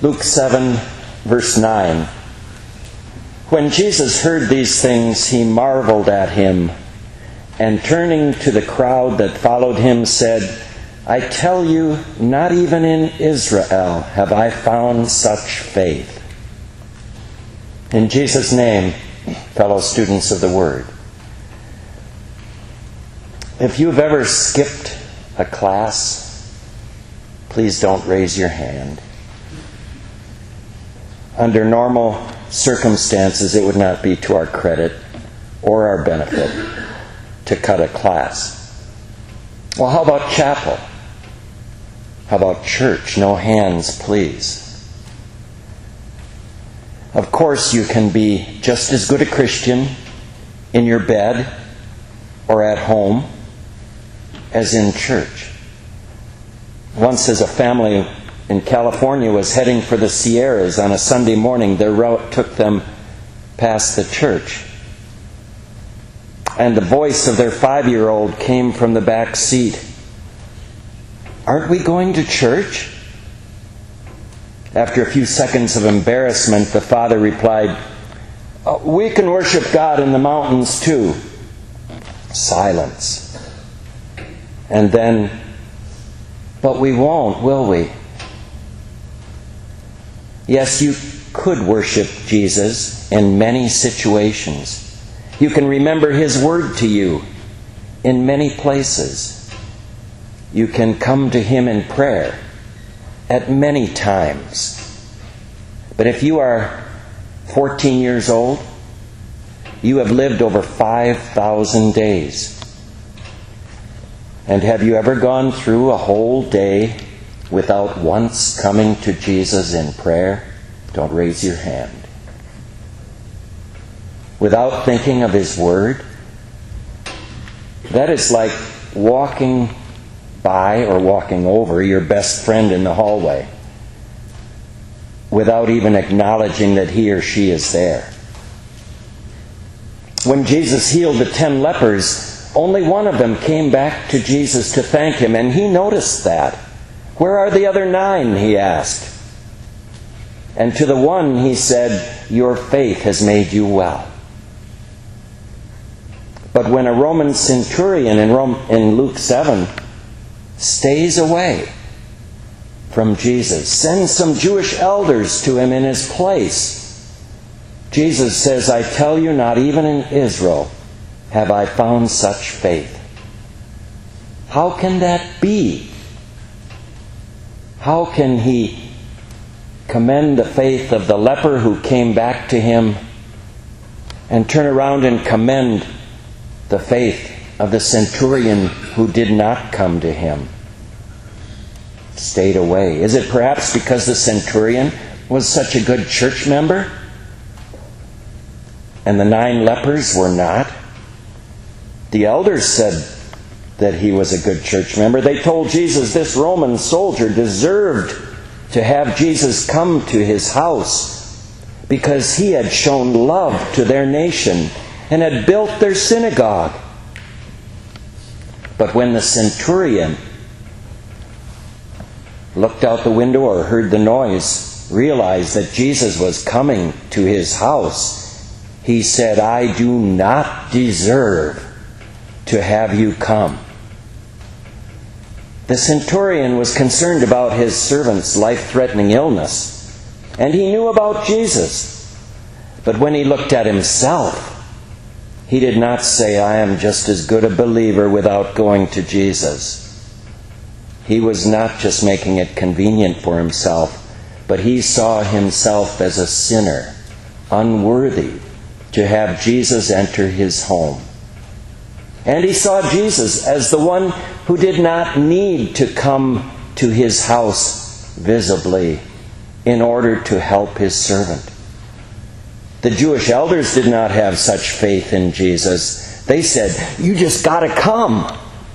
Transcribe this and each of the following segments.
Luke 7, verse 9. When Jesus heard these things, he marveled at him, and turning to the crowd that followed him, said, I tell you, not even in Israel have I found such faith. In Jesus' name, fellow students of the Word, if you've ever skipped a class, please don't raise your hand. Under normal circumstances, it would not be to our credit or our benefit to cut a class. Well, how about chapel? How about church? No hands, please. Of course, you can be just as good a Christian in your bed or at home as in church. Once, as a family in California was heading for the Sierras on a Sunday morning, their route took them past the church. And the voice of their 5-year-old came from the back seat. Aren't we going to church? After a few seconds of embarrassment, the father replied, we can worship God in the mountains too. Silence. And then, but we won't, will we? Yes, you could worship Jesus in many situations. You can remember His word to you in many places. You can come to Him in prayer at many times. But if you are 14 years old, you have lived over 5,000 days. And have you ever gone through a whole day without once coming to Jesus in prayer? Don't raise your hand. Without thinking of His Word? That is like walking by or walking over your best friend in the hallway without even acknowledging that he or she is there. When Jesus healed the 10 lepers, only one of them came back to Jesus to thank Him, and He noticed that. Where are the other 9? He asked. And to the one He said, your faith has made you well. But when a Roman centurion in Luke 7 stays away from Jesus, sends some Jewish elders to Him in His place, Jesus says, I tell you, not even in Israel have I found such faith. How can that be? How can He commend the faith of the leper who came back to Him and turn around and commend the faith of the centurion who did not come to Him, stayed away? Is it perhaps because the centurion was such a good church member and the 9 lepers were not? The elders said that he was a good church member. They told Jesus this Roman soldier deserved to have Jesus come to his house because he had shown love to their nation and had built their synagogue. But when the centurion looked out the window or heard the noise, realized that Jesus was coming to his house, he said, I do not deserve to have you come. The centurion was concerned about his servant's life-threatening illness, and he knew about Jesus. But when he looked at himself, he did not say, I am just as good a believer without going to Jesus. He was not just making it convenient for himself, but he saw himself as a sinner, unworthy to have Jesus enter his home. And he saw Jesus as the one who did not need to come to his house visibly in order to help his servant. The Jewish elders did not have such faith in Jesus. They said, you just got to come.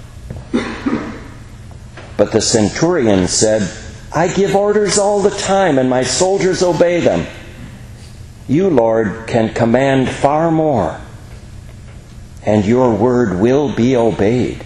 But the centurion said, I give orders all the time and my soldiers obey them. You, Lord, can command far more, and your word will be obeyed.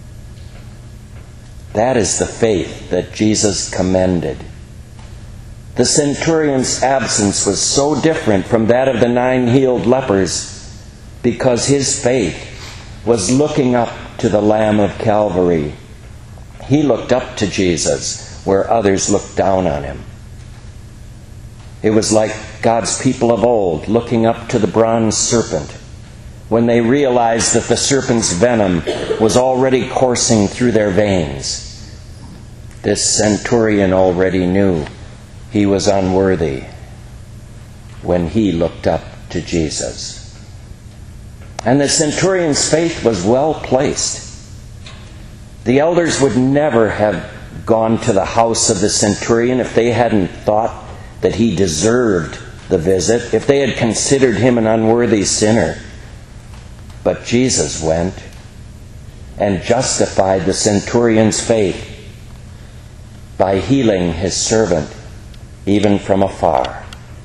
That is the faith that Jesus commended. The centurion's absence was so different from that of the 9 healed lepers because his faith was looking up to the Lamb of Calvary. He looked up to Jesus where others looked down on him. It was like God's people of old looking up to the bronze serpent when they realized that the serpent's venom was already coursing through their veins. This centurion already knew he was unworthy when he looked up to Jesus. And the centurion's faith was well placed. The elders would never have gone to the house of the centurion if they hadn't thought that he deserved the visit, if they had considered him an unworthy sinner. But Jesus went and justified the centurion's faith by healing his servant even from afar.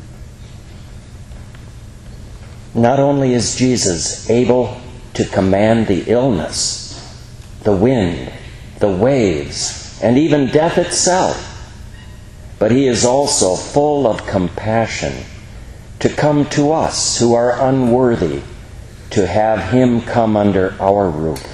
Not only is Jesus able to command the illness, the wind, the waves, and even death itself, but he is also full of compassion to come to us who are unworthy to have him come under our roof,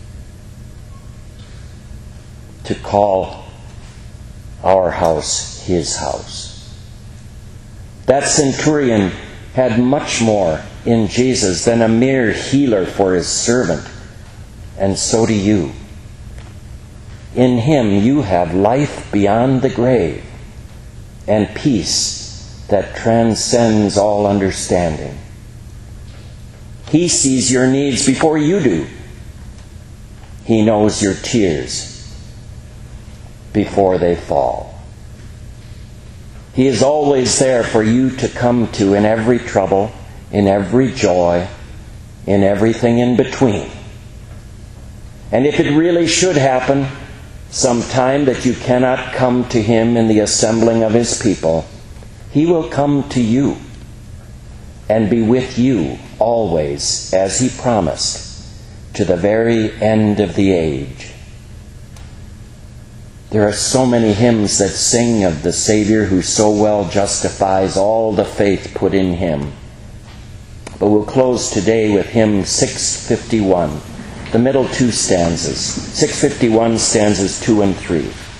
to call our house his house. That centurion had much more in Jesus than a mere healer for his servant, and so do you. In him you have life beyond the grave and peace that transcends all understanding. He sees your needs before you do. He knows your tears before they fall. He is always there for you to come to in every trouble, in every joy, in everything in between. And if it really should happen sometime that you cannot come to him in the assembling of his people, he will come to you and be with you always, as he promised, to the very end of the age. There are so many hymns that sing of the Savior who so well justifies all the faith put in him. But we'll close today with hymn 651, the middle 2 stanzas. 651 stanzas 2 and 3.